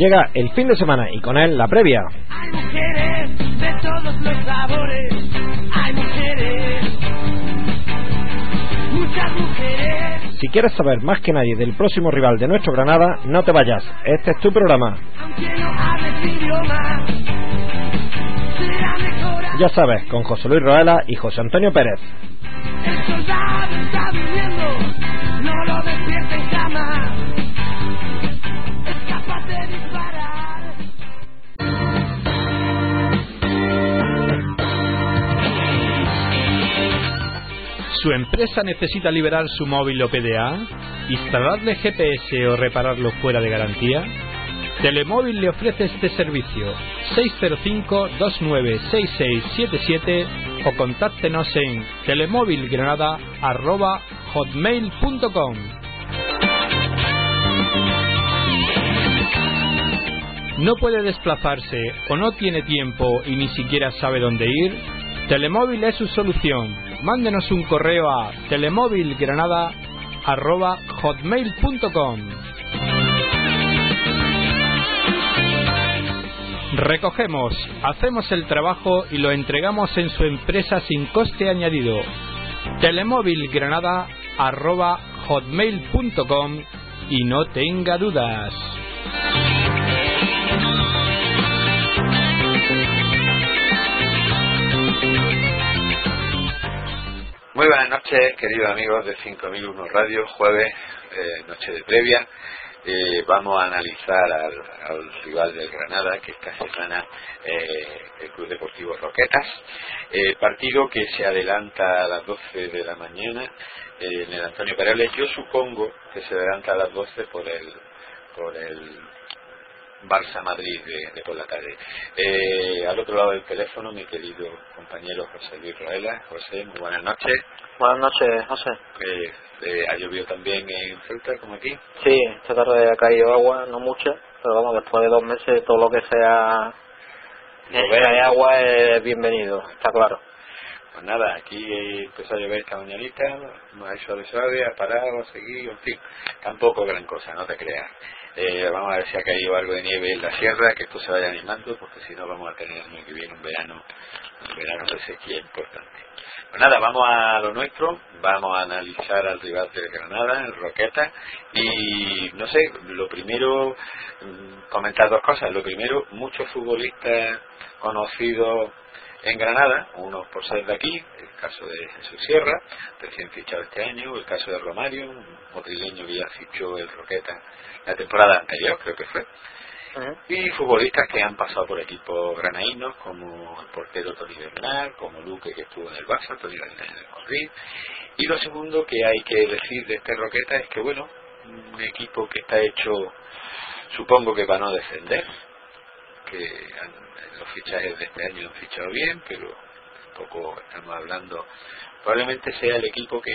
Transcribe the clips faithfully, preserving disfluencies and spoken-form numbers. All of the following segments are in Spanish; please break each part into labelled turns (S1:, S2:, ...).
S1: Llega el fin de semana y con él la previa.
S2: Hay mujeres de todos los sabores, hay mujeres, muchas mujeres.
S1: Si quieres saber más que nadie del próximo rival de nuestro Granada, no te vayas, este es tu programa.
S2: Aunque no hables idioma, será mejor.
S1: Ya sabes, con José Luis Roela y José Antonio Pérez.
S2: El soldado está viviendo, no lo despierten jamás. Es capaz de disparar.
S3: ¿Su empresa necesita liberar su móvil o P D A? ¿Instalarle G P S o repararlo fuera de garantía? Telemóvil le ofrece este servicio. seis cero cinco, dos nueve seis seis siete siete o contáctenos en telemóvilgranada arroba hotmail punto com. ¿No puede desplazarse o no tiene tiempo y ni siquiera sabe dónde ir? Telemóvil es su solución. Mándenos un correo a telemóvilgranada arroba hotmail punto com. Recogemos, hacemos el trabajo y lo entregamos en su empresa sin coste añadido. telemóvilgranada arroba hotmail punto com y no tenga dudas.
S4: Muy buenas noches, queridos amigos de cinco mil uno Radio, jueves, eh, noche de previa. Eh, vamos a analizar al, al rival del Granada, que esta semana eh, el Club Deportivo Roquetas. Eh, partido que se adelanta a las doce de la mañana eh, en el Antonio Perales. Yo supongo que se adelanta a las doce por el por el Barça Madrid de, de por la tarde. Eh, al otro lado del teléfono, mi querido compañero José Luis Roela. José, muy buenas noches.
S5: Buenas noches, José.
S4: Eh, eh, ¿Ha llovido también en Ceuta como aquí?
S5: Sí, esta tarde ha caído agua, no mucha, pero vamos, después de dos meses todo lo que sea de agua es bienvenido, está claro.
S4: Pues nada, aquí empezó a llover esta mañanita, no hay suave suave, ha parado, ha seguido, en fin, tampoco gran cosa, no te creas. Eh, vamos a ver si ha caído algo de nieve en la sierra, que esto se vaya animando, porque si no vamos a tener el año que viene un verano, un verano de sequía importante. Pues nada, vamos a lo nuestro, vamos a analizar al rival del Granada, el Roquetas, y no sé, lo primero, comentar dos cosas. Lo primero, muchos futbolistas conocidos en Granada, unos por ser de aquí, el caso de Jesús Sierra, recién fichado este año, el caso de Romario, un madrileño que ya fichó el Roquetas la temporada anterior, creo que fue. Uh-huh. Y futbolistas que han pasado por equipos granaínos, como el portero Tony Bernal, como Luque, que estuvo en el Barça, Tony Bernal en el Madrid. Y lo segundo que hay que decir de este Roqueta es que, bueno, un equipo que está hecho, supongo que para no descender, que han, los fichajes de este año han fichado bien, pero tampoco estamos hablando, probablemente sea el equipo que,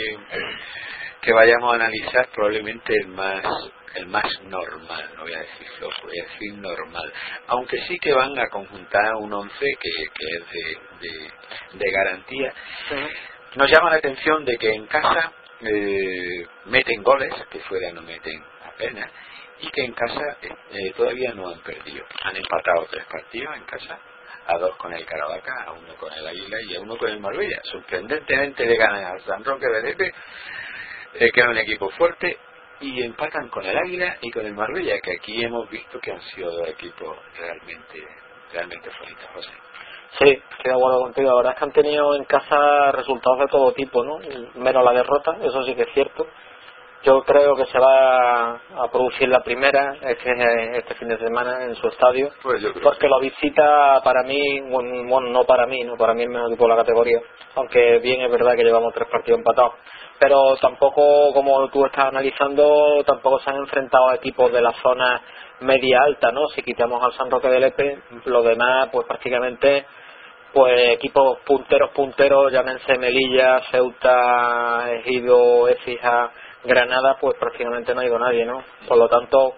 S4: que vayamos a analizar, probablemente el más el más normal, no voy a decir flojo, voy a decir normal, aunque sí que van a conjuntar un once que, que es de, de, de garantía. Uh-huh. Nos llama la atención de que en casa eh, meten goles, que fuera no meten apenas, y que en casa eh, todavía no han perdido. Han empatado tres partidos en casa, a dos con el Caravaca, a uno con el Águila y a uno con el Marbella. Sorprendentemente le ganan al San Roque de Lepe, eh, que es un equipo fuerte, y empatan con el Águila y con el Marbella, que aquí hemos visto que han sido dos equipos realmente realmente fuertes, José.
S5: Sí, estoy de acuerdo contigo. La verdad es que han tenido en casa resultados de todo tipo, ¿no? Menos la derrota, eso sí que es cierto. Yo creo que se va a producir la primera este, este fin de semana en su estadio,
S4: pues yo creo
S5: porque
S4: que...
S5: lo visita para mí, bueno, no para mí, no para mí el mejor equipo de la categoría, aunque bien es verdad que llevamos tres partidos empatados, pero tampoco, como tú estás analizando, tampoco se han enfrentado a equipos de la zona media alta, ¿no? Si quitamos al San Roque de Lepe, lo demás, pues prácticamente, pues equipos punteros, punteros, llámense Melilla, Ceuta, Ejido, Écija, Granada, pues prácticamente no ha ido nadie, ¿no? Por lo tanto,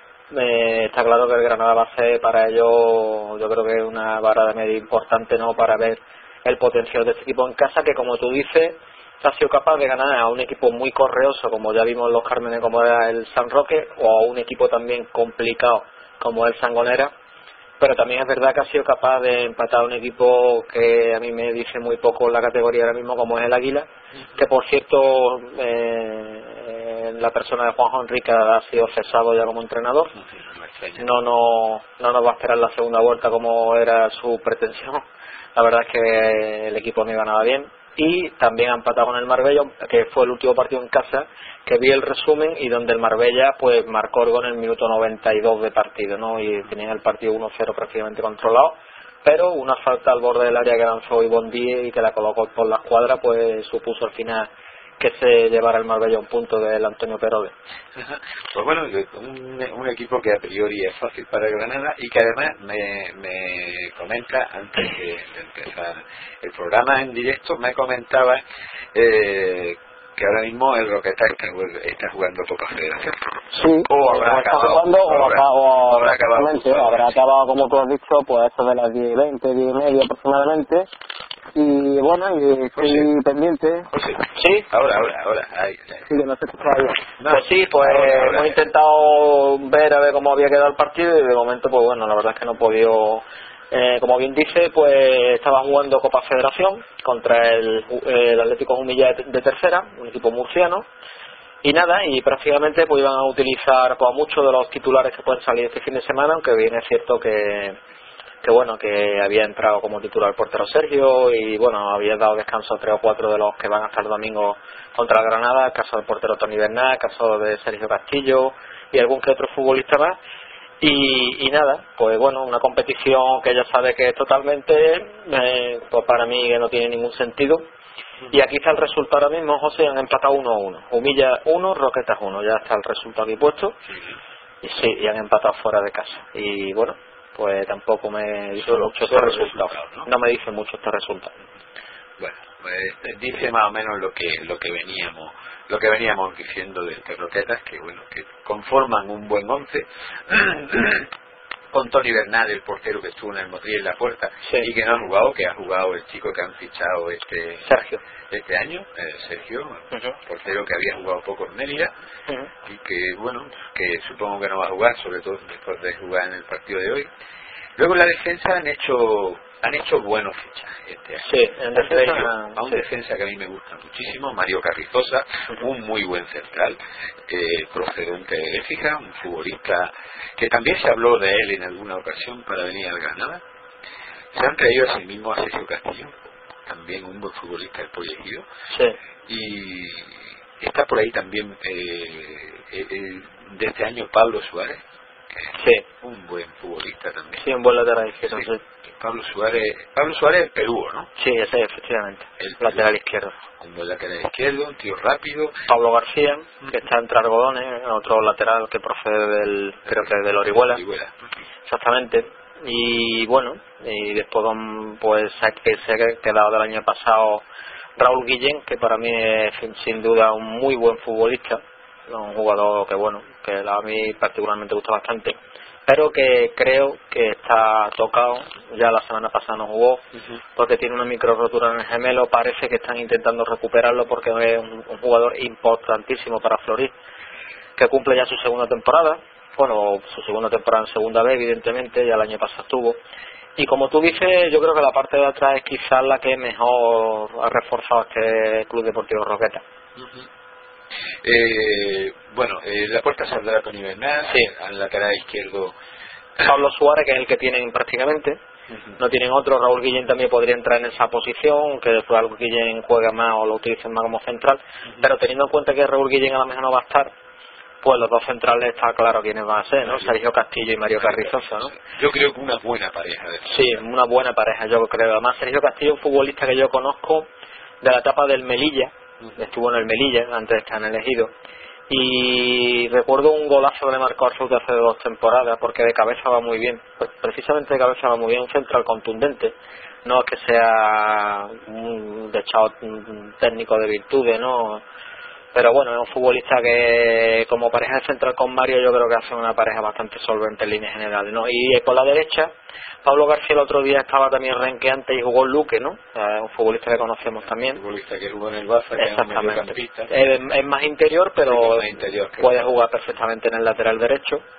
S5: eh, está claro que el Granada va a ser para ellos, yo creo que una vara de medir importante, ¿no? Para ver el potencial de este equipo en casa, que como tú dices, ha sido capaz de ganar a un equipo muy correoso, como ya vimos en los Cármenes, como era el San Roque, o a un equipo también complicado, como el Sangonera, pero también es verdad que ha sido capaz de empatar un equipo que a mí me dice muy poco en la categoría ahora mismo, como es el Águila, que por cierto eh, la persona de Juanjo Enrique ha sido cesado ya como entrenador. No, no, no nos va a esperar la segunda vuelta como era su pretensión. La verdad es que el equipo no iba nada bien. Y también ha empatado con el Marbella, que fue el último partido en casa, que vi el resumen y donde el Marbella pues marcó el gol en el minuto noventa y dos de partido, ¿no? Y tenían el partido uno cero prácticamente controlado, pero una falta al borde del área que lanzó Ivonne Díez y que la colocó por la escuadra, pues supuso al final que se llevara el Marbella un punto del Antonio Perode.
S4: Pues bueno, un, un equipo que a priori es fácil para Granada y que además me, me comenta, antes de, de empezar el programa en directo, me comentaba eh, que ahora mismo el Roqueta está, está jugando Copa Federación.
S5: Sí,
S4: o habrá
S5: está
S4: acabado,
S5: jugando, o,
S4: habrá,
S5: acá, o
S4: habrá acabado,
S5: habrá acabado, como tú has dicho, pues eso de las diez y veinte, diez y media aproximadamente. Y bueno, y estoy
S4: José.
S5: pendiente.
S4: José.
S5: Sí,
S4: Ahora, ahora, ahora. Ahí, ahí.
S5: sí, que no se escucha bien.
S4: No,
S5: Pues sí, pues
S4: ahora, ahora.
S5: hemos intentado ver a ver cómo había quedado el partido y de momento, pues bueno, la verdad es que no he podido. Eh, como bien dice, pues estaba jugando Copa Federación contra el, el Atlético Jumilla de, de tercera, un equipo murciano. Y nada, y prácticamente pues iban a utilizar pues, a muchos de los titulares que pueden salir este fin de semana, aunque bien es cierto que que bueno, que había entrado como titular el portero Sergio y bueno, había dado descanso a tres o cuatro de los que van a estar domingo contra el Granada, el caso del portero Tony Bernat, el caso de Sergio Castillo y algún que otro futbolista más. Y, y nada, pues bueno, una competición que ya sabe que es totalmente, eh, pues para mí que no tiene ningún sentido. Y aquí está el resultado ahora mismo, José, han empatado uno a uno. Humilla uno, Roquetas uno, ya está el resultado aquí puesto. Y sí, y han empatado fuera de casa. Y bueno, pues tampoco me dice
S4: Solo-
S5: mucho este
S4: solo
S5: resultado.
S4: resultado, ¿no?
S5: ¿no? me dice mucho este resultado.
S4: Bueno, pues dice más o menos lo que lo que veníamos lo que veníamos diciendo de este Roquetas, que bueno, que conforman un buen once con Tony Bernal, el portero que estuvo en el Motril en la puerta,
S5: Sí.
S4: y que no ha jugado, que ha jugado el chico que han fichado este
S5: Sergio.
S4: este año, eh, Sergio,
S5: Ujú.
S4: portero que había jugado poco en Mérida,
S5: Ujú.
S4: y que bueno, que supongo que no va a jugar, sobre todo después de jugar en el partido de hoy. Luego en la defensa han hecho han hecho buenos fichajes este año.
S5: Sí, en
S4: Entre
S5: defensa,
S4: ellos, a un
S5: sí.
S4: defensa que a mí me gusta muchísimo, Mario Carrizosa, un muy buen central, eh, procedente de Écija, un futbolista que también se habló de él en alguna ocasión para venir al Granada. Se han traído a sí mismo a Sergio Castillo, también un buen futbolista del Pollejío,
S5: Sí.
S4: y está por ahí también eh, eh, eh, de este año Pablo Suárez, que es
S5: Sí.
S4: un buen futbolista también.
S5: Sí, un buen lateral izquierdo,
S4: Sí.
S5: sí.
S4: Pablo Suárez, Pablo Suárez es Perú, ¿no?
S5: Sí, ese efectivamente.
S4: El
S5: Lateral izquierdo.
S4: Un buen lateral izquierdo, un tío rápido.
S5: Pablo García, que está entre algodones, otro lateral que procede del, creo que del Orihuela.
S4: Orihuela.
S5: Exactamente. Y bueno, y después mm, pues que se ha quedado del año pasado Raúl Guillén, que para mí es sin duda un muy buen futbolista, un jugador que bueno, que a mí particularmente gusta bastante, pero que creo que está tocado, ya la semana pasada no jugó, porque tiene una micro rotura en el gemelo, parece que están intentando recuperarlo porque es un, un jugador importantísimo para Florís, que cumple ya su segunda temporada, bueno, su segunda temporada en segunda B, evidentemente, ya el año pasado estuvo. Y como tú dices, yo creo que la parte de atrás es quizás la que mejor ha reforzado este Club Deportivo Roqueta.
S4: Eh, bueno, eh, la puerta saldrá con Ibernal,
S5: Sí.
S4: al lateral izquierdo.
S5: Pablo Suárez, que es el que tienen prácticamente, no tienen otro. Raúl Guillén también podría entrar en esa posición, que después Raúl Guillén juega más o lo utilicen más como central, pero teniendo en cuenta que Raúl Guillén a lo mejor no va a estar, pues los dos centrales está claro quiénes van a ser, ¿no? Sergio Castillo y Mario Carrizosa, ¿no?
S4: Yo creo que una buena pareja de
S5: Sí, una buena pareja, yo creo. Además, Sergio Castillo es un futbolista que yo conozco de la etapa del Melilla, estuvo en el Melilla antes de estar en el Ejido, y recuerdo un golazo que le marcó al Sur de hace dos temporadas, porque de cabeza va muy bien, pues precisamente de cabeza va muy bien, un central contundente, no es que sea un dechado un técnico de virtudes, ¿no? Pero bueno, es un futbolista que como pareja de central con Mario yo creo que hace una pareja bastante solvente en líneas generales, ¿no? Y por la derecha, Pablo García el otro día estaba también renqueante y jugó Luque, ¿no? Es un futbolista que conocemos también.
S4: Un futbolista que jugó en el Baza, que es un
S5: Exactamente.
S4: mediocampista.
S5: Es, es más interior, pero
S4: Sí, más interior,
S5: puede
S4: claro.
S5: jugar perfectamente en el lateral derecho.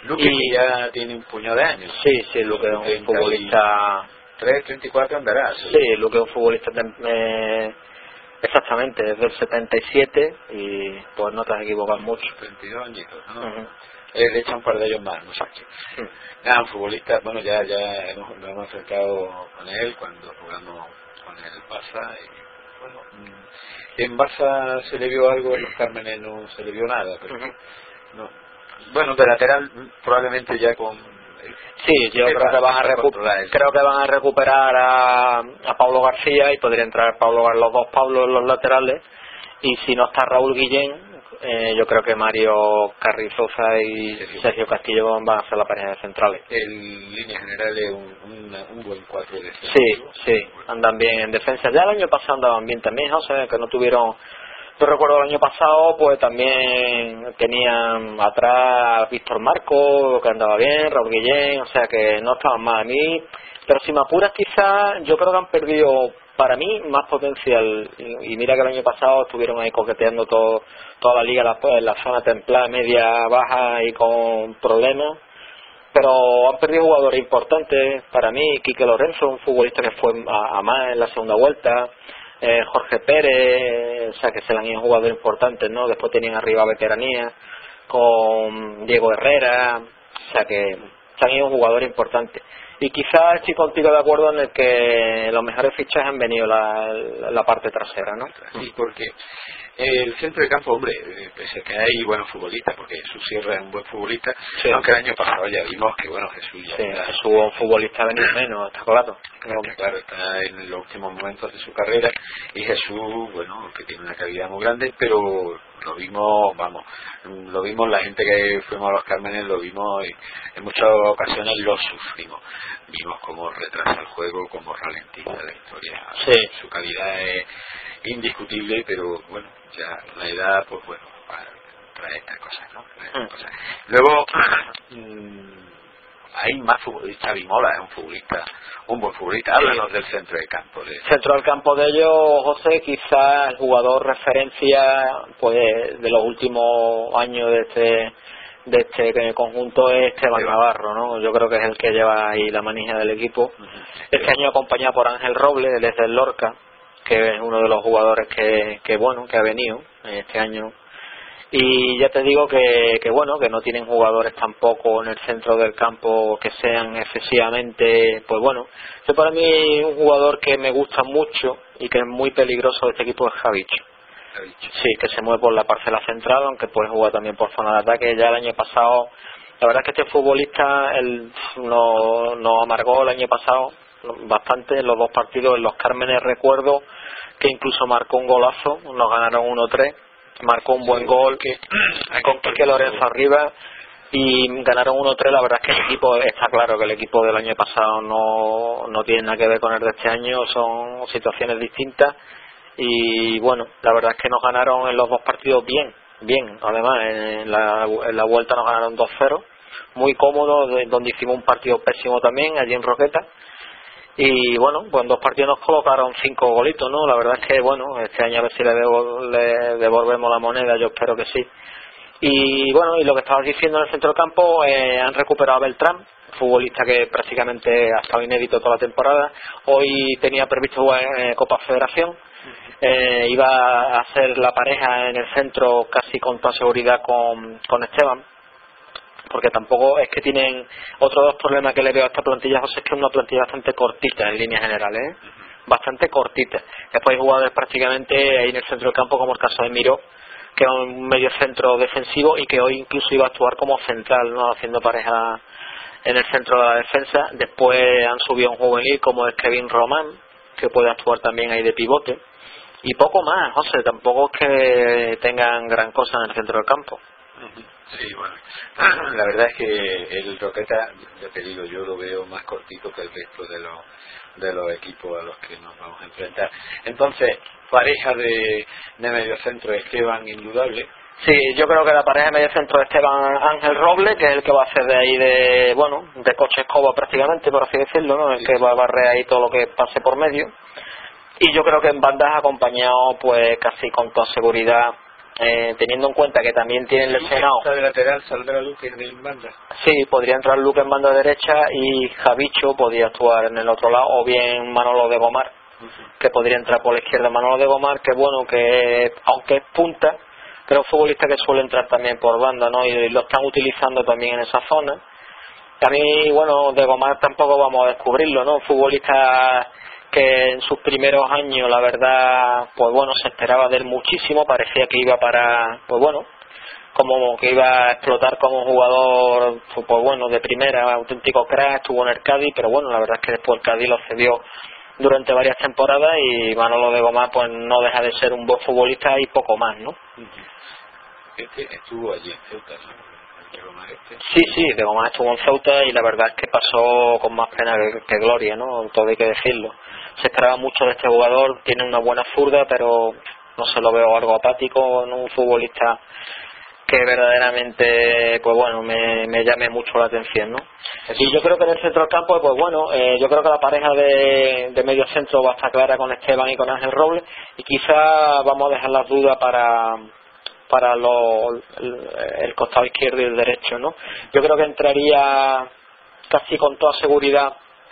S4: Luque
S5: y
S4: ya tiene un puñado de años.
S5: Sí, sí, Luque es un futbolista...
S4: tres, treinta y cuatro andará.
S5: Sí, Luque es un futbolista... Eh, exactamente, es del setenta y siete y pues no te has equivocado mucho.
S4: treinta y dos añitos, ¿no?
S5: Uh-huh.
S4: Eh, le echa un par de ellos más, muchachos.
S5: Uh-huh.
S4: Nada, un futbolista, bueno, ya ya hemos, nos hemos acercado con él cuando jugamos con el Barça y bueno, en Barça se le vio algo, en los Cármenes no se le vio nada, pero uh-huh. no. Bueno, de lateral probablemente ya con...
S5: Sí, yo creo que van a recuperar creo que van a recuperar a, a Pablo García y podría entrar Pablo los dos Pablos en los laterales, y si no está Raúl Guillén, eh, yo creo que Mario Carrizosa y Sergio, Sergio Castillo van a ser la pareja de centrales.
S4: En línea general es un, un, un buen cuatro de defensa.
S5: Sí, sí, andan bien en defensa. Ya el año pasado andaban bien también, o sea, que no tuvieron... Yo recuerdo el año pasado, pues también tenían atrás a Víctor Marco, que andaba bien, Raúl Guillén, o sea que no estaban mal a mí. Pero si me apuras, quizás yo creo que han perdido, para mí, más potencial. Y, y mira que el año pasado estuvieron ahí coqueteando todo, toda la liga, la, en la zona templada, media, baja y con problemas. Pero han perdido jugadores importantes. Para mí, Quique Lorenzo, un futbolista que fue a, a más en la segunda vuelta. Eh, Jorge Pérez, o sea que se le han ido jugadores importantes, ¿no? Después tenían arriba veteranía con Diego Herrera, o sea que se han ido jugadores importantes. Y quizás estoy contigo de acuerdo en el que los mejores fichajes han venido la, la, la parte trasera, ¿no?
S4: Sí, porque el centro de campo, hombre, pese a que hay buenos futbolistas, porque Jesús Sierra es un buen futbolista, sí. Aunque el año pasado ya vimos que, bueno, Jesús ya
S5: sí,
S4: está...
S5: Jesús un futbolista venido menos, está claro.
S4: Claro, claro, está en los últimos momentos de su carrera, y Jesús, bueno, que tiene una calidad muy grande, pero lo vimos, vamos, lo vimos la gente que fuimos a los Cármenes, lo vimos y en muchas ocasiones lo sufrimos. Vimos cómo retrasa el juego, cómo ralentiza la historia.
S5: Sí.
S4: Su calidad es indiscutible, pero bueno, ya la edad, pues bueno, trae estas cosas, ¿no? Trae estas cosas. Luego, mmm, hay más futbolistas. Xavi Mola es un futbolista, un buen futbolista. Háblanos sí. del centro de campo. De...
S5: Centro del campo de ellos, José, quizás el jugador referencia pues de los últimos años de este de este conjunto es Esteban sí, Navarro, ¿no? Yo creo que es el que lleva ahí la manija del equipo. Uh-huh. Este sí. año acompañado por Ángel Robles, desde el Lorca, que es uno de los jugadores que, que bueno, que ha venido este año. Y ya te digo que, que bueno, que no tienen jugadores tampoco en el centro del campo que sean excesivamente, pues bueno, yo para mí un jugador que me gusta mucho y que es muy peligroso de este equipo es Javicho. Sí, que se mueve por la parcela central, aunque puede jugar también por zona de ataque. Ya el año pasado, la verdad es que este futbolista él nos no amargó el año pasado bastante en los dos partidos. En los Cármenes recuerdo que incluso marcó un golazo, nos ganaron uno tres, marcó un buen gol que con Quique Lorenzo arriba y ganaron uno tres. La verdad es que el equipo, está claro que el equipo del año pasado no, no tiene nada que ver con el de este año, son situaciones distintas. Y bueno, la verdad es que nos ganaron en los dos partidos bien, bien, además en la, en la vuelta nos ganaron dos cero, muy cómodo, donde hicimos un partido pésimo también, allí en Roqueta, y bueno, pues en dos partidos nos colocaron cinco golitos, ¿no? La verdad es que bueno, este año a ver si le, debo, le devolvemos la moneda, yo espero que sí. Y bueno, y lo que estabas diciendo en el centro del campo, eh, han recuperado a Beltrán, futbolista que prácticamente ha estado inédito toda la temporada, hoy tenía previsto jugar en eh, Copa Federación. Eh, iba a hacer la pareja en el centro casi con toda seguridad con, con Esteban, porque tampoco es que tienen otros dos problemas que le veo a esta plantilla, José, es que es una plantilla bastante cortita en líneas generales, ¿eh? Bastante cortita. Después hay jugadores prácticamente ahí en el centro del campo, como el caso de Miró, que es un medio centro defensivo y que hoy incluso iba a actuar como central, ¿no? Haciendo pareja en el centro de la defensa. Después han subido un juvenil como es Kevin Román, que puede actuar también ahí de pivote. Y poco más, José, tampoco es que tengan gran cosa en el centro del campo.
S4: Sí, bueno, la verdad es que el Roqueta, ya te digo, yo lo veo más cortito que el resto de los de los equipos a los que nos vamos a enfrentar. Entonces, pareja de, de mediocentro Esteban, indudable.
S5: Sí, yo creo que la pareja de mediocentro de Esteban Ángel Robles, que es el que va a hacer de ahí de, bueno, de coche escoba prácticamente, por así decirlo, ¿no? El sí, que va a barrer ahí todo lo que pase por medio. Y yo creo que en bandas acompañado pues casi con toda seguridad eh, teniendo en cuenta que también tienen lesionado.
S4: De lateral saldrá Luque en banda.
S5: Sí, podría entrar Luque en banda derecha y Javicho podría actuar en el otro lado, o bien Manolo de Gomar, uh-huh. que podría entrar por la izquierda. Manolo de Gomar, que bueno, que aunque es punta, pero es un futbolista que suele entrar también por banda, ¿no? Y lo están utilizando también en esa zona. A mí, bueno, de Gomar tampoco vamos a descubrirlo, ¿no? Un futbolista que en sus primeros años, la verdad, pues bueno, se esperaba de él muchísimo, parecía que iba para, pues bueno, como que iba a explotar como un jugador, pues bueno, de primera, auténtico crack, estuvo en el Cádiz, pero bueno, la verdad es que después el Cádiz lo cedió durante varias temporadas y Manolo de Gomar pues no deja de ser un buen futbolista y poco más, ¿no?
S4: Este estuvo allí en Ceuta, ¿no? De Gomar este.
S5: Sí, sí, de Gomar estuvo en Ceuta y la verdad es que pasó con más pena que, que gloria, ¿no? Todo hay que decirlo. Se esperaba mucho de este jugador, tiene una buena zurda, pero no se lo veo algo apático, no un futbolista que verdaderamente, pues bueno, me, me llame mucho la atención, ¿no? Y yo creo que en el centro del campo, pues bueno, eh, yo creo que la pareja de, de medio centro va a estar clara con Esteban y con Ángel Robles, y quizá vamos a dejar las dudas para para lo, el, el costado izquierdo y el derecho, ¿no? Yo creo que entraría casi con toda seguridad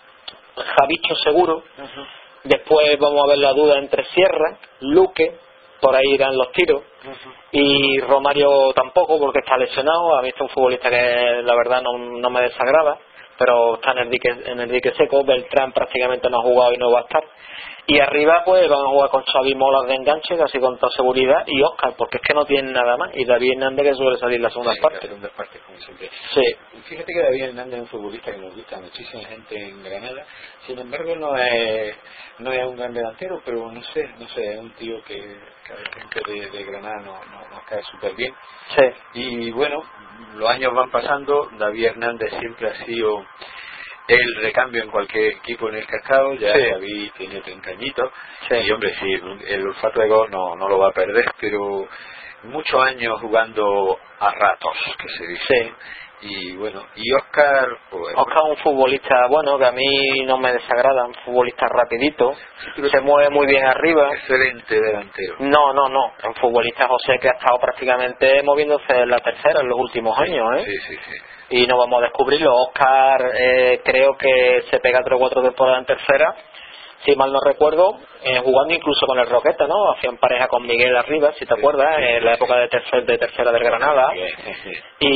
S5: Javicho seguro, uh-huh. Después vamos a ver la duda entre Sierra, Luque, por ahí irán los tiros, uh-huh. Y Romario tampoco porque está lesionado. A mí es un futbolista que la verdad no, no me desagrada, pero está en el dique, en el dique seco. Beltrán prácticamente no ha jugado y no va a estar. Y arriba pues van a jugar con Xavi Molas de enganche, casi con toda seguridad, y Óscar, porque es que no tienen nada más, y David Hernández, que suele salir la segunda
S4: sí,
S5: parte.
S4: La segunda parte, como siempre.
S5: Sí.
S4: Fíjate que David Hernández es un futbolista que nos gusta a muchísima gente en Granada, sin embargo no es no es un gran delantero, pero no sé, no sé, es un tío que, que a la gente de, de Granada nos no, no cae súper bien.
S5: Sí.
S4: Y bueno, los años van pasando, David Hernández siempre ha sido el recambio en cualquier equipo en el que ha estado. Ya
S5: sí.
S4: David tiene treinta añitos,
S5: sí.
S4: Y hombre, sí, el, el olfato de gol no, no lo va a perder, pero muchos años jugando a ratos, que se dice.
S5: Sí.
S4: Y bueno, y Óscar, pues,
S5: Óscar es un futbolista bueno, que a mí no me desagrada, un futbolista rapidito, sí, se mueve muy bien arriba.
S4: Excelente delantero.
S5: No, no, no, es un futbolista, José, que ha estado prácticamente moviéndose en la tercera en los últimos
S4: sí,
S5: años, ¿eh?
S4: Sí, sí, sí.
S5: Y no vamos a descubrirlo. Óscar eh, creo que se pega tres o cuatro temporadas en tercera, si mal no recuerdo, eh, jugando incluso con el Roqueta, ¿no? Hacía en pareja con Miguel Arriba, si te sí, acuerdas, sí, en la época de, tercer, de tercera del Granada.
S4: Sí, sí.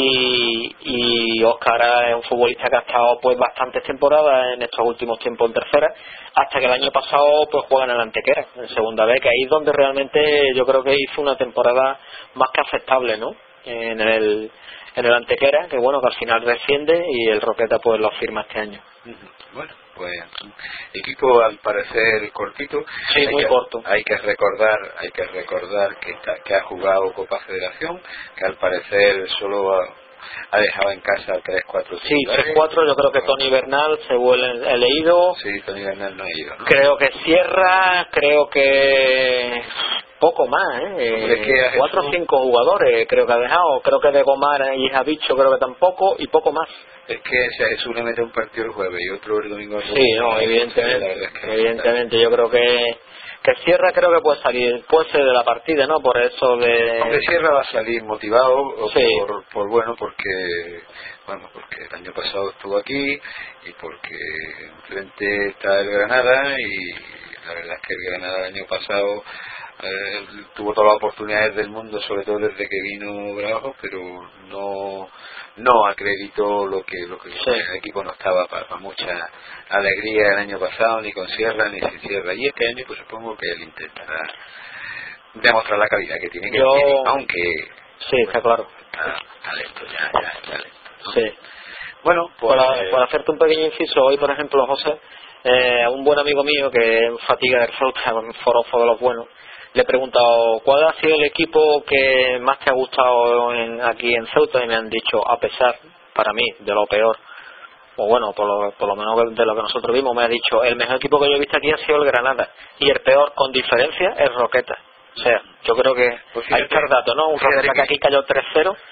S5: Y, y Óscar es un futbolista que ha estado pues bastantes temporadas en estos últimos tiempos en tercera, hasta que el año pasado pues juega en el Antequera, en segunda vez, que ahí es donde realmente yo creo que hizo una temporada más que aceptable, ¿no? En el en el Antequera, que bueno, que al final desciende y el Roqueta pues lo firma este año.
S4: Bueno, pues equipo al parecer cortito.
S5: Sí,
S4: hay
S5: muy
S4: que,
S5: corto.
S4: Hay que recordar, hay que recordar que está, que ha jugado Copa Federación, que al parecer solo ha, ha dejado en casa tres cuatro.
S5: Sí, tres cuatro, yo creo que Tony Bernal, según he leído.
S4: Sí, Tony Bernal no ha ido, ¿no?
S5: Creo que Sierra, creo que poco más, ¿eh?
S4: Hombre, que
S5: cuatro o cinco jugadores creo que ha dejado. Creo que de Gomar y Javicho creo que tampoco, y poco más.
S4: Es que si a Jesús le mete un partido el jueves y otro el domingo.
S5: Sí, no, evidentemente. Es que evidentemente, yo creo que que Sierra creo que puede salir, puede ser de la partida, ¿no? Por eso de...
S4: Hombre, Sierra va a salir motivado,
S5: sí.
S4: por, por bueno, porque bueno, porque el año pasado estuvo aquí y porque enfrente está el Granada, y la verdad es que el Granada el año pasado eh, tuvo todas las oportunidades del mundo, sobre todo desde que vino Bravo, pero no no acreditó lo que lo que sí. El equipo no estaba para, para mucha alegría el año pasado, ni con Sierra ni sin Sierra, y este año pues supongo que él intentará demostrar la calidad que tiene, que
S5: Yo...
S4: tiene, aunque
S5: sí, está claro,
S4: talento, ya, ya, talento, ¿no?
S5: Sí.
S4: Bueno, pues,
S5: para,
S4: eh...
S5: para hacerte un pequeño inciso, hoy por ejemplo, José, eh, un buen amigo mío que en Fatiga del Ceuta, en Forofo de los Buenos, le he preguntado ¿cuál ha sido el equipo que más te ha gustado en, aquí en Ceuta? Y me han dicho, a pesar, para mí, de lo peor, o bueno, por lo, por lo menos de lo que nosotros vimos, me ha dicho, el mejor equipo que yo he visto aquí ha sido el Granada, y el peor, con diferencia, es Roqueta. O sea, yo creo que pues fíjate, ahí está el dato, ¿no? Un Roqueta que aquí cayó tres cero,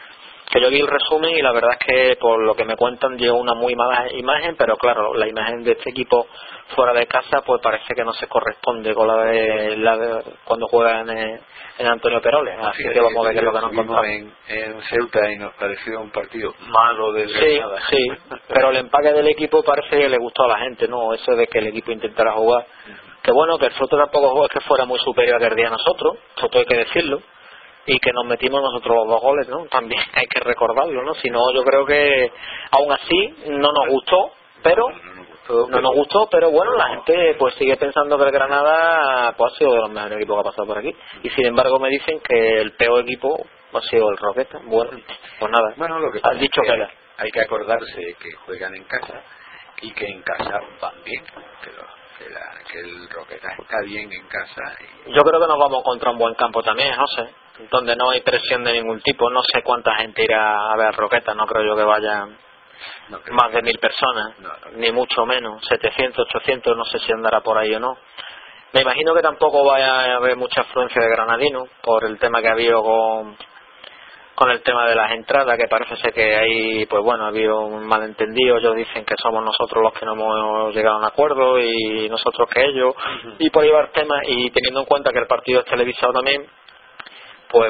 S5: que yo vi el resumen y la verdad es que por lo que me cuentan dio una muy mala imagen, pero claro, la imagen de este equipo fuera de casa pues parece que no se corresponde con la de, la de cuando juegan en, en Antonio Peroles, así
S4: Fíjate
S5: que vamos a ver
S4: que
S5: qué es lo que nos contamos.
S4: En, en Ceuta y nos pareció un partido malo de
S5: Sí,
S4: nada.
S5: sí, pero el empaque del equipo parece que le gustó a la gente, ¿no? Eso de que el equipo intentara jugar, que bueno, que el Soto tampoco jugó, es que fuera muy superior a que el día nosotros, eso hay que decirlo, y que nos metimos nosotros los dos goles, ¿no? También hay que recordarlo, ¿no? Si no, yo creo que aún así no nos gustó, pero no nos gustó, pero bueno, la gente pues sigue pensando que el Granada pues ha sido de los mejores equipos que ha pasado por aquí, y sin embargo me dicen que el peor equipo ha sido el Roqueta. Bueno, pues nada,
S4: bueno, lo que
S5: has dicho
S4: que
S5: que
S4: hay que acordarse que juegan en casa y que en casa van bien, pero que, la, que el Roqueta está bien en casa. Y...
S5: yo creo que nos vamos contra un buen campo también, José, donde no hay presión de ningún tipo. No sé cuánta gente irá a ver Roqueta, no creo yo que vayan
S4: no creo
S5: más
S4: que...
S5: de mil personas,
S4: no, no,
S5: ni mucho menos, setecientos, ochocientos, no sé si andará por ahí o no. Me imagino que tampoco vaya a haber mucha afluencia de granadinos por el tema que ha habido con con el tema de las entradas, que parece ser que ahí, pues bueno, ha habido un malentendido. Ellos dicen que somos nosotros los que no hemos llegado a un acuerdo y nosotros que ellos, uh-huh. Y por llevar temas, y teniendo en cuenta que el partido es televisado también, pues,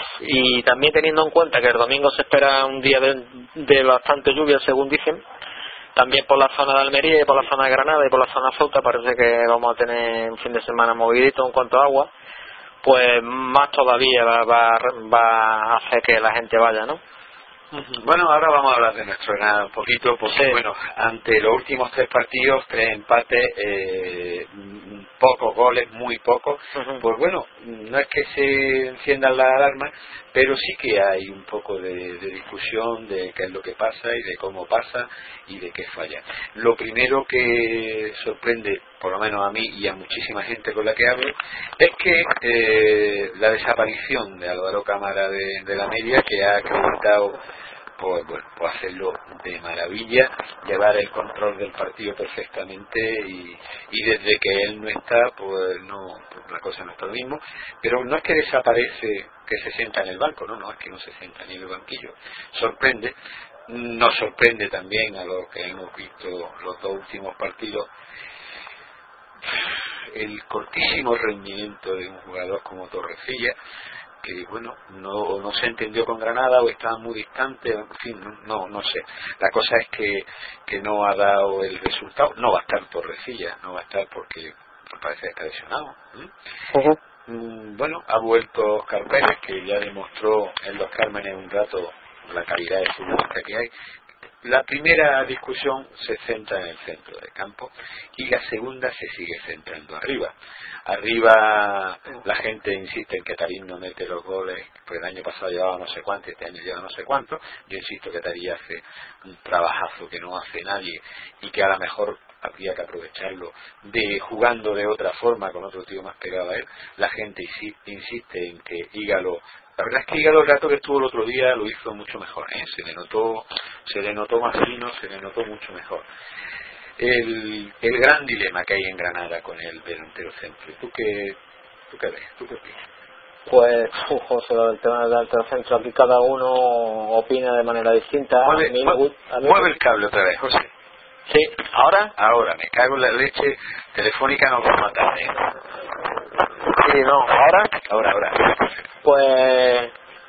S5: y también teniendo en cuenta que el domingo se espera un día de, de bastante lluvia, según dicen, también por la zona de Almería y por la zona de Granada y por la zona de Ceuta, parece que vamos a tener un fin de semana movidito en cuanto a agua, pues más todavía va, va, va a hacer que la gente vaya, ¿no?
S4: Bueno, ahora vamos a hablar de nuestro Granada un poquito, porque sí. Bueno, ante los últimos tres partidos, tres empates, eh, pocos goles, muy pocos, uh-huh. Pues bueno, no es que se enciendan las alarmas, pero sí que hay un poco de, de discusión de qué es lo que pasa y de cómo pasa y de qué falla. Lo primero que sorprende, por lo menos a mí y a muchísima gente con la que hablo, es que eh, la desaparición de Álvaro Cámara de, de la media, que ha acreditado pues bueno, pues hacerlo de maravilla, llevar el control del partido perfectamente, y, y desde que él no está, pues no, pues la cosa no está lo mismo. Pero no es que desaparece, que se sienta en el banco, no, no es que no se sienta ni en el banquillo. Sorprende, nos sorprende también a los que hemos visto los dos últimos partidos el cortísimo rendimiento de un jugador como Torrecilla, que bueno, no, no se entendió con Granada o estaba muy distante, en fin, no, no sé. La cosa es que, que no ha dado el resultado. No va a estar Torrecilla, no va a estar porque parece que está lesionado. ¿eh? Uh-huh. Mm, bueno, ha vuelto Óscar Pérez, que ya demostró en los Cármenes un rato la calidad de futbolista que hay. La primera discusión se centra en el centro del campo y la segunda se sigue centrando arriba. Arriba la gente insiste en que Tarín no mete los goles, pues el año pasado llevaba no sé cuánto, este año lleva no sé cuánto. Yo insisto que Tarín hace un trabajazo que no hace nadie y que a lo mejor habría que aprovecharlo de jugando de otra forma con otro tío más pegado a él. La gente insiste en que Ígalo, la verdad es que Ígalo el rato que estuvo el otro día lo hizo mucho mejor, ¿eh? se le notó se le notó más fino, se le notó mucho mejor. El, el gran dilema que hay en Granada con el delantero centro, ¿tú qué, tú qué ves? ¿Tú qué opinas?
S5: Pues, José, lo del tema del delantero centro, aquí cada uno opina de manera distinta.
S4: Mueve,
S5: a mí,
S4: mueve,
S5: a mí
S4: mueve el cable otra vez, José.
S5: Sí, ¿ahora?
S4: Ahora, me cago en la leche, Telefónica nos va a matar, ¿eh?
S5: Sí, no, ¿ahora?
S4: Ahora, ahora.
S5: Pues...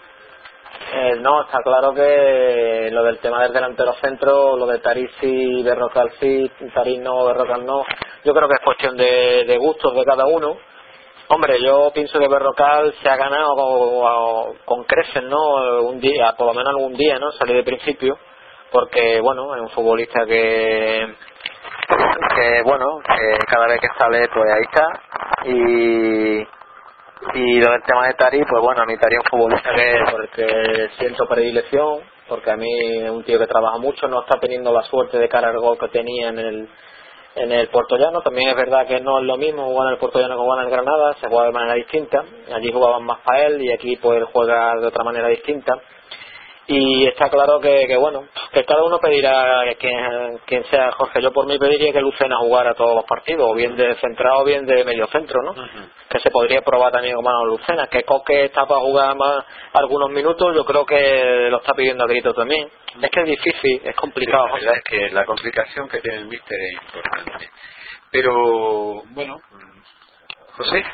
S5: Eh, no, está claro que lo del tema del delantero centro, lo de Tarín sí, Berrocal sí, Tarín no, Berrocal no, yo creo que es cuestión de, de gustos de cada uno. Hombre, yo pienso que Berrocal se ha ganado con, con creces, ¿no? Un día, por lo menos algún día, ¿no? Salir de principio, porque, bueno, es un futbolista que, que bueno, que cada vez que sale, pues ahí está. Y... Y lo del tema de Tarín, pues bueno, a mí Tarín es un futbolista que, por el que siento predilección, porque a mí es un tío que trabaja mucho, no está teniendo la suerte de cara al gol que tenía en el en el Puertollano. También es verdad que no es lo mismo jugar en el Puertollano que jugar en el Granada, se juega de manera distinta, allí jugaban más para él y aquí pues él juega de otra manera distinta. y está claro que, que bueno, que cada uno pedirá quien, quien sea. Jorge, yo por mí pediría que Lucena jugara todos los partidos, o bien de centrado o bien de medio centro, ¿no? Uh-huh. Que se podría probar también con Mano Lucena, que Coque está para jugar más algunos minutos, yo creo que lo está pidiendo a grito también. Uh-huh. Es que es difícil, es complicado.
S4: Sí, la verdad es que la complicación que tiene el míster es importante. Pero, bueno, José.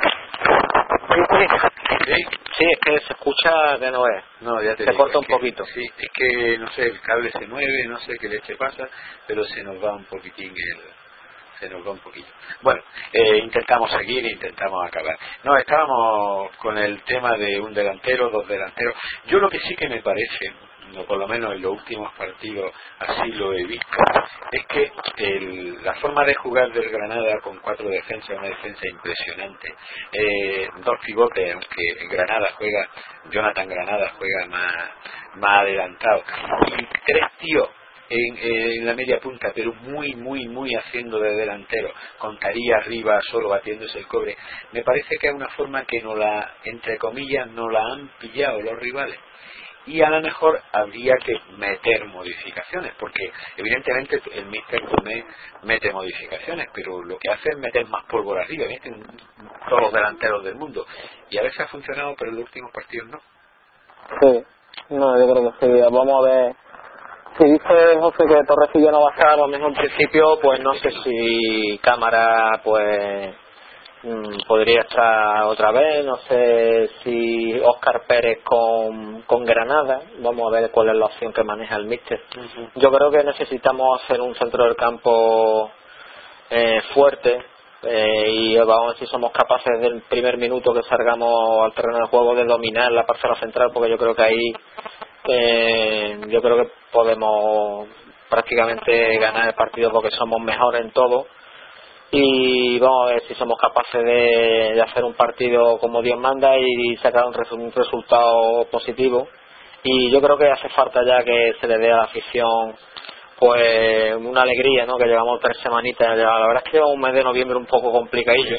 S5: ¿Sí? Sí, es que se escucha que no es.
S4: No, ya te
S5: se
S4: digo,
S5: corta un
S4: que,
S5: poquito.
S4: Sí, es que, no sé, el cable se mueve, no sé qué leche pasa, pero se nos va un poquitín el... se nos va un poquito. Bueno, eh, intentamos seguir, intentamos acabar. No, estábamos con el tema de un delantero, dos delanteros. Yo lo que sí que me parece, no, por lo menos en los últimos partidos así lo he visto, es que el, la forma de jugar del Granada con cuatro defensas, una defensa impresionante, eh, dos pivotes, aunque Granada juega, Jonathan Granada juega más, más adelantado, y tres tíos En, en la media punta, pero muy, muy, muy haciendo de delantero, con Caría arriba, solo batiéndose el cobre. Me parece que es una forma que no la, entre comillas, no la han pillado los rivales. Y a lo mejor habría que meter modificaciones, porque evidentemente el míster Tomé mete modificaciones, pero lo que hace es meter más pólvora arriba, ¿viste? Todos los delanteros del mundo. Y a veces ha funcionado, pero en los últimos partidos no.
S5: Sí, no, yo creo que sí. Vamos a ver. Si dice José que Torrecillo no va a estar a lo mejor en principio, pues no sé si Cámara pues mmm, podría estar otra vez, no sé si Óscar Pérez con, con Granada, vamos a ver cuál es la opción que maneja el míster. Uh-huh. Yo creo que necesitamos hacer un centro del campo eh, fuerte eh, y vamos a ver si somos capaces del primer minuto que salgamos al terreno de juego de dominar la parcela central, porque yo creo que ahí Eh, yo creo que podemos prácticamente ganar el partido porque somos mejores en todo, y vamos a ver si somos capaces de, de hacer un partido como Dios manda y sacar un, resu- un resultado positivo. Y yo creo que hace falta ya que se le dé a la afición pues una alegría, ¿no? Que llevamos tres semanitas, la verdad es que llevamos un mes de noviembre un poco complicadillo,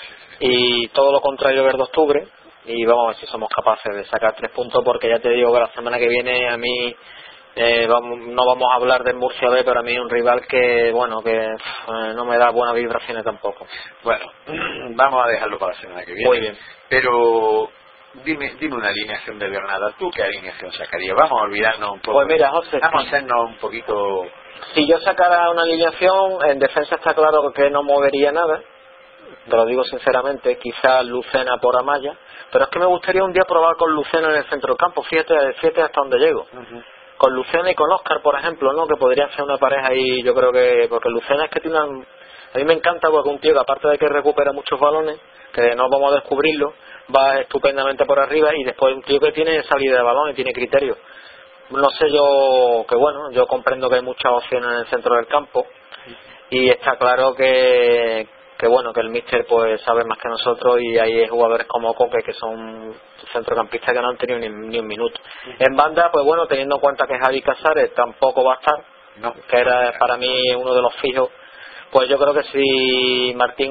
S5: y todo lo contrario del de octubre. Y vamos a ver si somos capaces de sacar tres puntos, porque ya te digo que la semana que viene a mí eh, vamos, no vamos a hablar del Murcia B, pero a mí es un rival que, bueno, que eh, no me da buenas vibraciones tampoco.
S4: Bueno, vamos a dejarlo para la semana que viene.
S5: Muy bien.
S4: Pero dime dime una alineación de Granada. ¿Tú qué alineación sacarías? Vamos a olvidarnos un poco.
S5: Pues mira, José,
S4: vamos a hacernos un poquito...
S5: Si yo sacara una alineación, en defensa está claro que no movería nada. Te lo digo sinceramente, quizás Lucena por Amaya, pero es que me gustaría un día probar con Lucena en el centro del campo, fíjate, fíjate hasta dónde llego. Uh-huh. Con Lucena y con Óscar, por ejemplo, ¿no? Que podría ser una pareja ahí, yo creo que, porque Lucena es que tiene una, a mí me encanta porque un tío que aparte de que recupera muchos balones, que no vamos a descubrirlo, va estupendamente por arriba, y después un tío que tiene salida de balón y tiene criterio. No sé yo, que bueno, yo comprendo que hay muchas opciones en el centro del campo, y está claro que que bueno, que el míster pues sabe más que nosotros, y hay jugadores como Coque que son centrocampistas que no han tenido ni, ni un minuto. En banda, pues bueno, teniendo en cuenta que Javi Casares tampoco va a estar, no, que era para mí uno de los fijos, pues yo creo que si Martín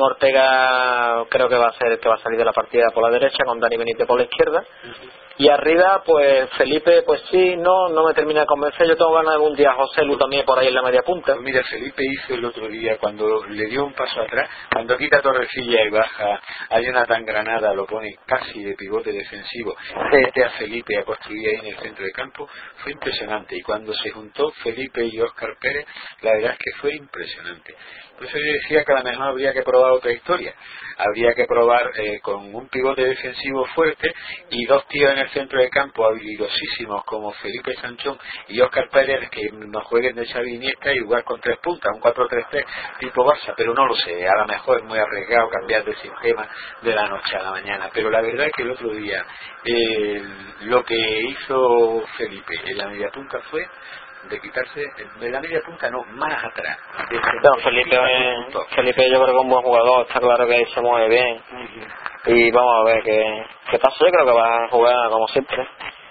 S5: Ortega creo que va a ser el que va a salir de la partida por la derecha, con Dani Benítez por la izquierda. Uh-huh. Y arriba, pues Felipe, pues sí, no no me termina de convencer. Yo tengo ganas de algún día a José Lu también por ahí en la media punta.
S4: Pues mira, Felipe hizo el otro día, cuando le dio un paso atrás, cuando quita Torrecilla y baja a Jonathan Granada, lo pone casi de pivote defensivo, mete a Felipe a construir ahí en el centro de campo, fue impresionante. Y cuando se juntó Felipe y Óscar Pérez, la verdad es que fue impresionante. Por eso yo decía que a lo mejor habría que probar otra historia. Habría que probar eh, con un pivote defensivo fuerte y dos tíos en el centro de campo habilidosísimos como Felipe Sanchón y Óscar Pérez, que nos jueguen de Xavi Iniesta y jugar con tres puntas, un cuatro tres tres tipo Barça, pero no lo sé, a lo mejor es muy arriesgado cambiar de sistema de la noche a la mañana, pero la verdad es que el otro día eh, lo que hizo Felipe en la media punta fue de quitarse de la media punta, no, más atrás.
S5: No, Felipe, Felipe yo creo que es un buen jugador, está claro que ahí se mueve bien. Uh-huh. Y vamos a ver qué, qué pasa. Yo creo que va a jugar como siempre.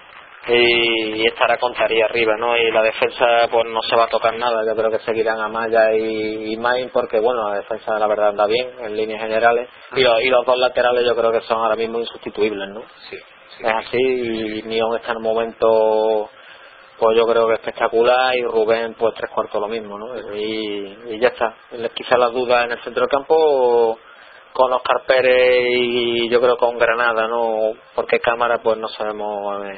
S5: Y, y estará con Taría arriba, ¿no? Y la defensa pues no se va a tocar nada. Yo creo que seguirán Amaya y, y Main, porque bueno, la defensa la verdad anda bien en líneas generales. Uh-huh. Y, los, y los dos laterales yo creo que son ahora mismo insustituibles, ¿no?
S4: Sí. sí
S5: es así, y Nión está en un momento pues yo creo que espectacular, y Rubén pues tres cuartos lo mismo, ¿no? Y, y ya está. Quizás las dudas en el centro del campo con Óscar Pérez y yo creo con Granada, ¿no? Porque Cámara pues no sabemos, a ver,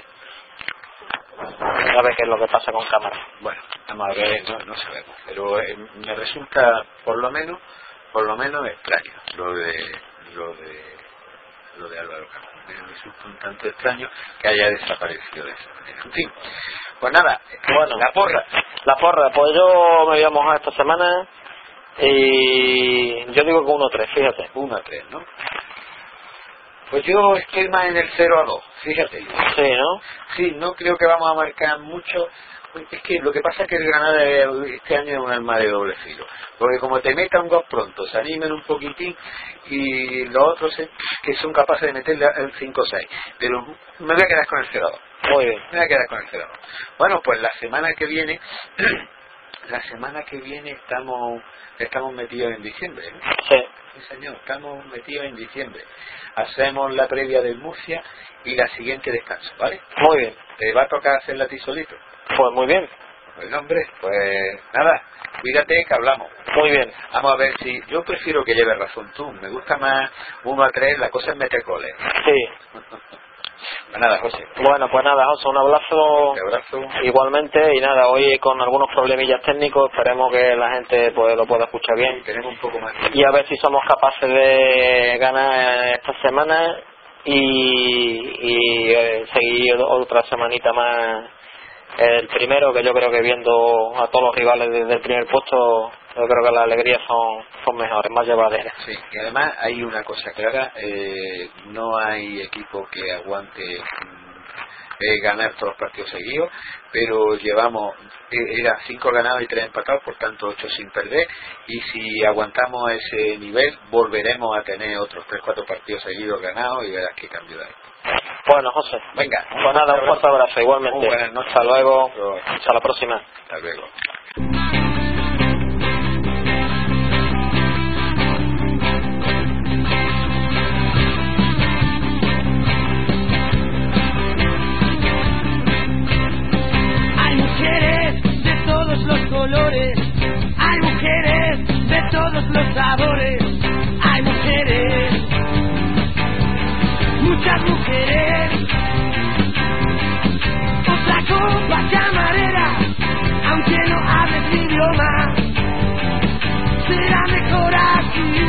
S5: a ver qué es lo que pasa con Cámara.
S4: Bueno, vamos a ver, no, no sabemos, pero eh, me resulta por lo menos, por lo menos extraño lo de lo de lo de Álvaro Cámara. Me resulta un tanto extraño que haya desaparecido de esa manera. En fin, pues nada,
S5: bueno,
S4: la porra.
S5: La porra, pues yo me voy a mojar esta semana y yo digo que uno tres, fíjate.
S4: uno a tres, ¿no? Pues yo estoy más en el cero a dos, fíjate.
S5: Sí, ¿no?
S4: Sí, no creo que vamos a marcar mucho. Es que lo que pasa es que el Granada este año es un arma de doble filo. Porque como te meta un gol pronto, se animen un poquitín y los otros eh, que son capaces de meterle el cinco seis. Pero me voy a quedar con el cero a dos.
S5: Muy bien.
S4: Me voy a quedar con el cero a dos. Bueno, pues la semana que viene... La semana que viene estamos estamos metidos en diciembre, ¿no?
S5: Sí.
S4: Sí, señor, estamos metidos en diciembre. Hacemos la previa del Murcia y la siguiente descanso, ¿vale?
S5: Muy bien.
S4: ¿Te va a tocar hacerla a ti solito?
S5: Pues muy bien.
S4: Pues hombre, pues nada, cuídate que hablamos.
S5: Muy bien.
S4: Vamos a ver si... Yo prefiero que lleves razón tú. Me gusta más uno a tres, la cosa es meter goles.
S5: Sí.
S4: Pues nada, José.
S5: Bueno, pues nada, José, un abrazo.
S4: Un abrazo.
S5: Igualmente, y nada, hoy con algunos problemillas técnicos, esperemos que la gente pues lo pueda escuchar bien.
S4: Tenemos un poco más.
S5: Y a ver si somos capaces de ganar esta semana y, y eh, seguir otra semanita más el primero, que yo creo que viendo a todos los rivales desde el primer puesto, yo creo que las alegrías son, son mejores, más llevaderas.
S4: Sí, y además hay una cosa clara, eh, no hay equipo que aguante eh, ganar todos los partidos seguidos, pero llevamos, eh, era cinco ganados y tres empatados, por tanto ocho sin perder, y si aguantamos ese nivel volveremos a tener otros tres cuatro partidos seguidos ganados y verás qué cambio da esto.
S5: Bueno, José,
S4: venga,
S5: pues nada, un fuerte abrazo igualmente.
S4: Muy buenas noches.
S5: Hasta luego, hasta la próxima.
S4: Hasta luego.
S2: Hay mujeres de todos los colores, hay mujeres de todos los sabores, hay mujeres, muchas mujeres. Otra copa camarera, aunque no hables mi idioma, será mejor aquí.